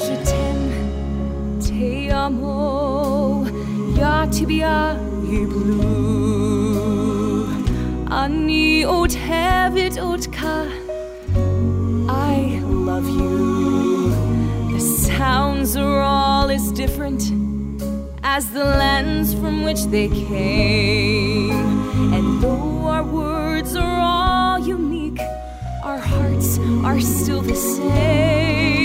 Je t'aime, te amo, ya tibia blue. Ani ot hevet otka, I love you. The sounds are all as different as the lands from which they came. And though our words are all unique, our hearts are still the same.